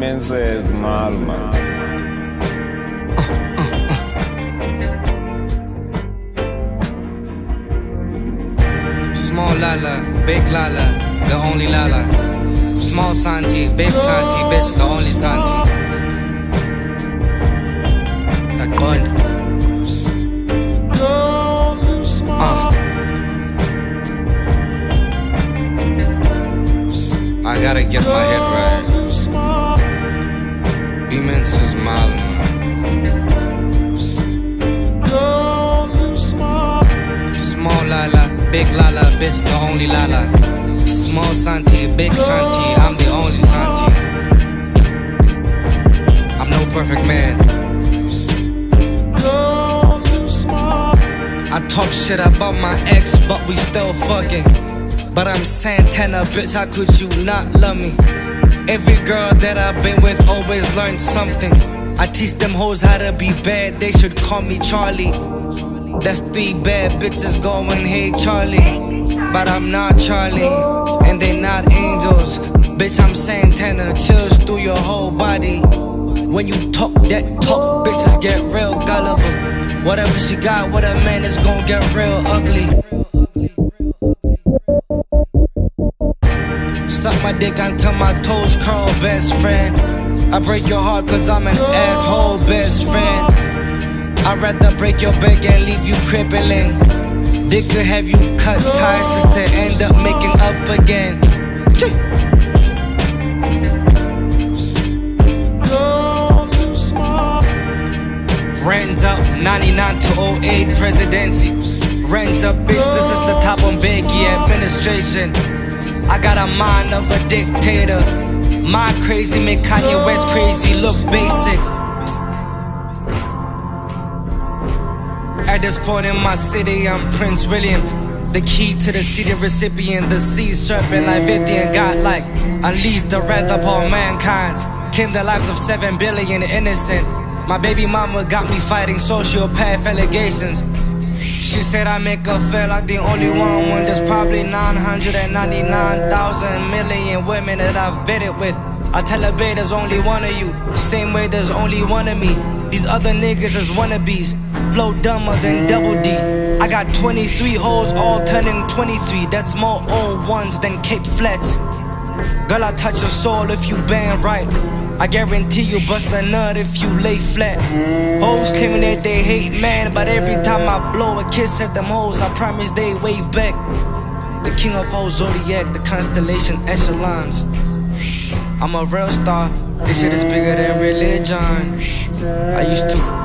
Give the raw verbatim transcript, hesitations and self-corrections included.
Demons is normal. Small Lala, big Lala, the only Lala. Small Santi, big Santi, bitch, the only Santi. Like Bond. Uh. I gotta get my head right. Demons is mild, man. Small Lala, big Lala, bitch, the only Lala. Small Santi, big Santi, I'm the only Santi. I'm no perfect man. I talk shit about my ex, but we still fucking. But I'm Santana, bitch, how could you not love me? Every girl that I've been with always learned something. I teach them hoes how to be bad, they should call me Charlie. That's three bad bitches going, hey Charlie. But I'm not Charlie, and they not angels. Bitch, I'm Santana, chills through your whole body. When you talk that talk, bitches get real gullible. Whatever she got with a man is gon' get real ugly. Suck my dick until my toes curl, best friend. I break your heart cause I'm an asshole, best friend. I'd rather break your back and leave you crippling. They could have you cut ties just to end up making up again. Rents up, ninety-nine to oh eight presidency. Rents up, bitch, this is the top on Biggie administration. I got a mind of a dictator. My crazy make Kanye West crazy look basic. At this point in my city, I'm Prince William, the key to the city recipient. The sea serpent like Vithian godlike, unleashed the wrath upon mankind. Came the lives of seven billion innocent. My baby mama got me fighting sociopath allegations. She said I make her feel like the only one when there's probably nine hundred ninety-nine thousand million women that I've been it with. I tell her, babe, there's only one of you, same way there's only one of me. These other niggas is wannabes, flow dumber than Double D. I got twenty-three hoes all turning twenty-three. That's more old ones than Cape Flats. Girl, I touch your soul if you band right. I guarantee you bust a nut if you lay flat. Hoes claiming that they hate man, but every time I blow a kiss at them hoes, I promise they wave back. The king of all zodiac, the constellation echelons. I'm a real star, this shit is bigger than religion. I used to